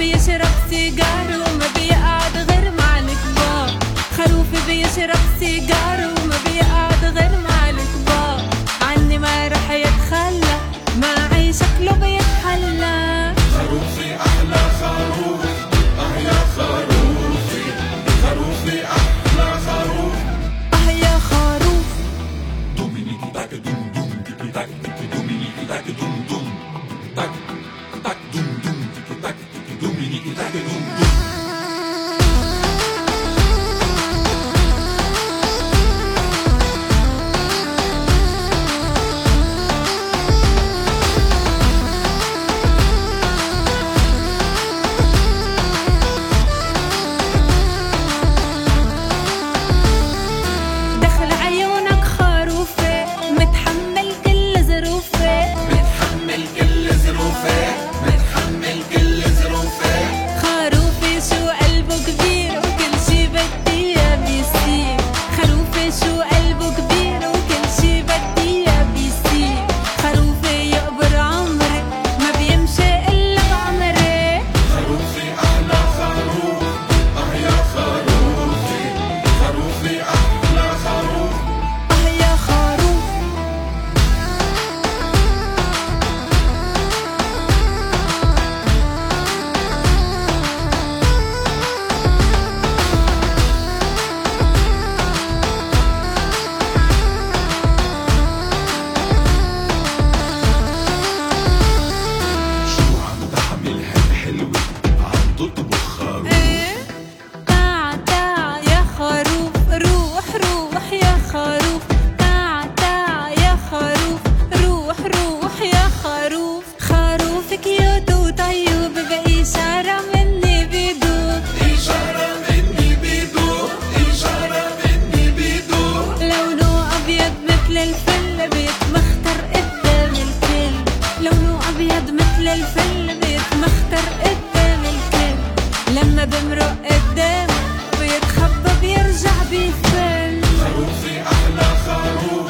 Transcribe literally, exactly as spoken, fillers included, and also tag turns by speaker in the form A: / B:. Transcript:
A: بيشرب سيجار وما بيقعد غير مع الكبار. خروف بيشرب سيجار وما بيقعد غير مع الكبار. عني ما رح يتخلى، معي شكله بيتحلى.
B: خروفي أحلى خروف، آه يا خروفي، خروفي أحلى خروف،
A: آه يا خروف.
B: دومينيكي تاك دوم دوم تيكي تاك تيكي دومينيكي تاك دوم دوم تاك تاك دوم دوم تيكي تاك تيكي دومينيكي تاك دوم دوم.
A: الفل بيتمختر قدام الكل، لونه أبيض مثل الفل بيتمختر قدام الكل. لما بمرق قدامه بيتخبى بيرجع بيفل.
B: خروفي أحلى خروف.